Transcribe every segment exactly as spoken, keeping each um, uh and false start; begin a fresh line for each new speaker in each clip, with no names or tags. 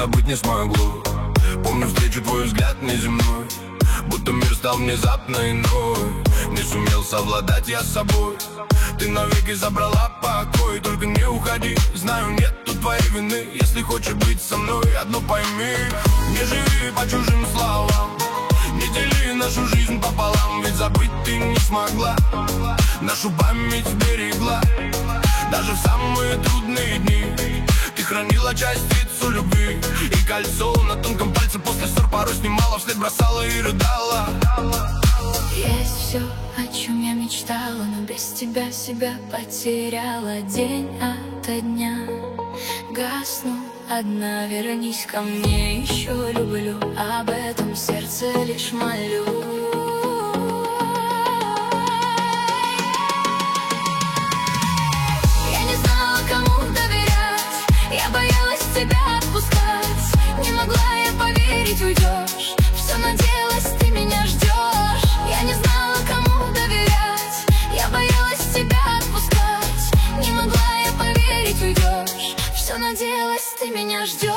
забыть не смогу. Помню встречу, твой взгляд неземной, будто мир стал внезапно иной. Не сумел совладать я с собой, ты навеки забрала покой. Только не уходи, знаю, нету твоей вины. Если хочешь быть со мной, одно пойми: не живи по чужим словам, не дели нашу жизнь пополам. Ведь забыть ты не смогла, нашу память берегла. Даже в самые трудные дни ты хранила частицу любви. И кольцо на тонком пальце после ссор порой снимала, вслед бросала и рыдала.
Есть все, о чем я мечтала, но без тебя себя потеряла. День ото дня гасну одна, вернись ко мне, еще люблю. Об этом сердце лишь молю. Я не знала, кому доверять, я боялась тебя отпускать. Не могла я поверить, уйдешь, все надеялась, ты меня ждешь. Я не знала, кому доверять, я боялась тебя отпускать. Не могла я поверить, уйдешь, все надеялась, ты меня ждешь.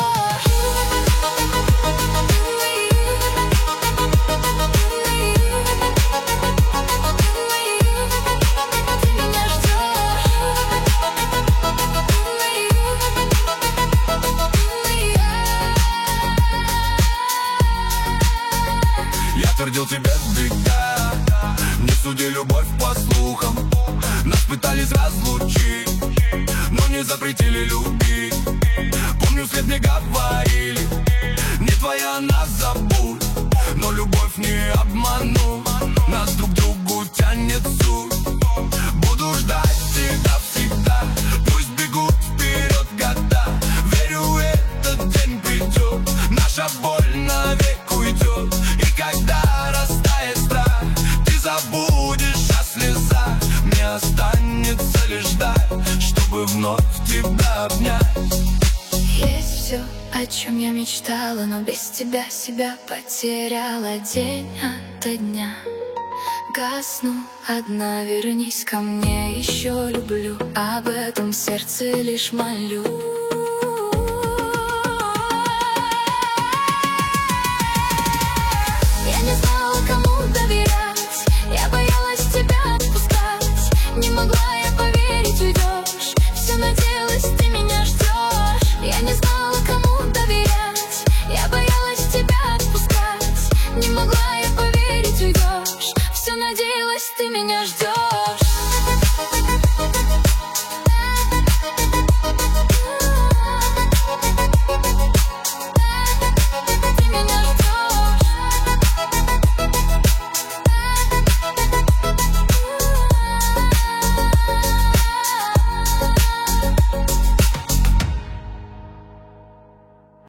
Я твердил тебе всегда, не суди любовь по слухам. Нас пытались разлучить, но не запретили любить. Помню, вслед мне говорили: не твоя, нас забудь. Но любовь не обману, нас друг к другу тянет суть. Буду ждать тебя всегда, пусть бегут вперед года. Верю, этот день придет, наша боль навек уйдет. И когда растает страх, ты забудешь о слезах. Мне останется лишь ждать, чтобы вновь тебя обнять.
Есть все, о чем я мечтала, но без тебя себя потеряла. День ото дня гасну одна, вернись ко мне, еще люблю. Об этом сердце лишь молю.